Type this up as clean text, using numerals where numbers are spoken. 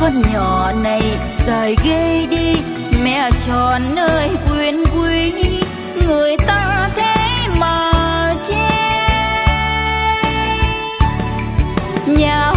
con nhỏ này dài ghê đi, mẹ tròn ơi quyền quý, người ta thế mà chê. Nhà